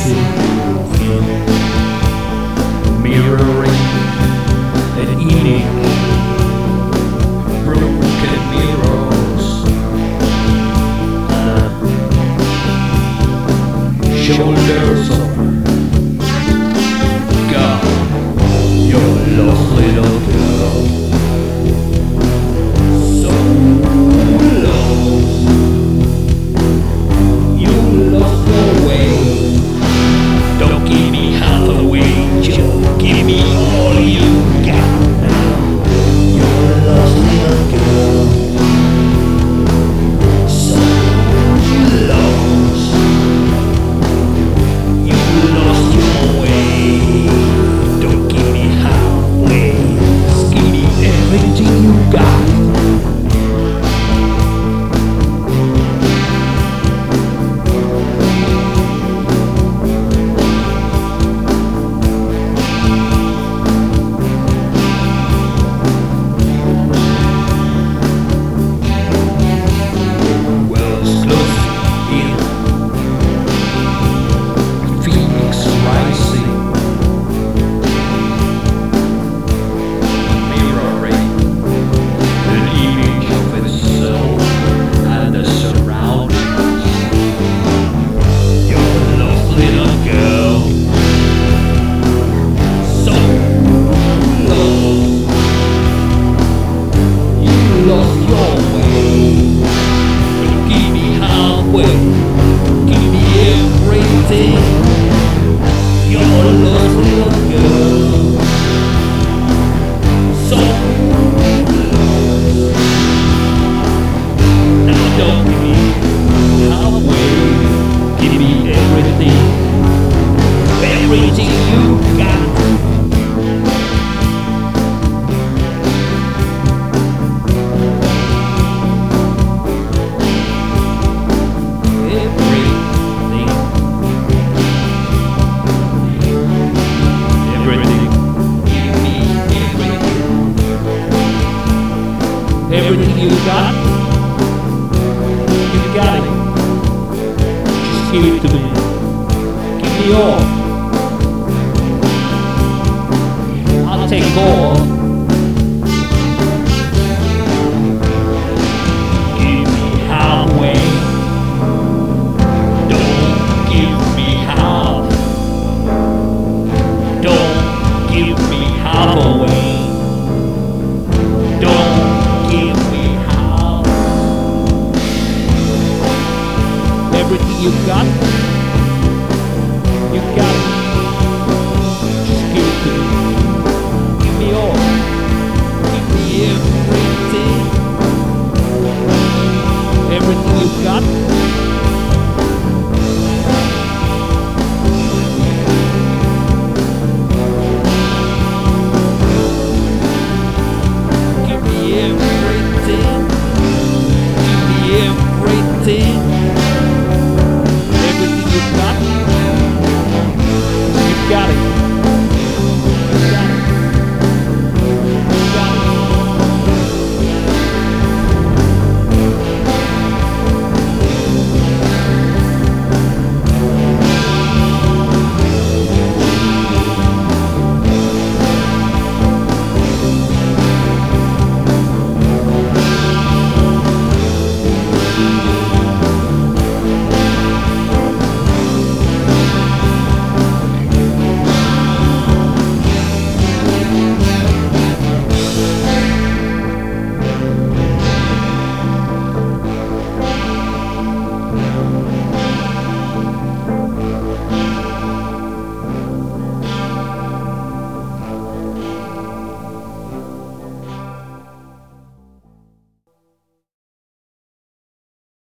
see you in mirroring and eating broken mirrors. Shoulders of God, your lost little girl. So lost, you lost your way. Don't give me half away, just give me all you got now. You're a lost little girl. So lost, you lost your way. Don't give me halfway, just give me everything you got. Everything you got. Everything you got, you got it. Just give it to me. Give me all. I'll take all. Give me halfway. Don't give me half. Don't give me half away. Don't give me half. Everything you got, you got it. Just give it to me. Give me all. Give me everything. Everything you got.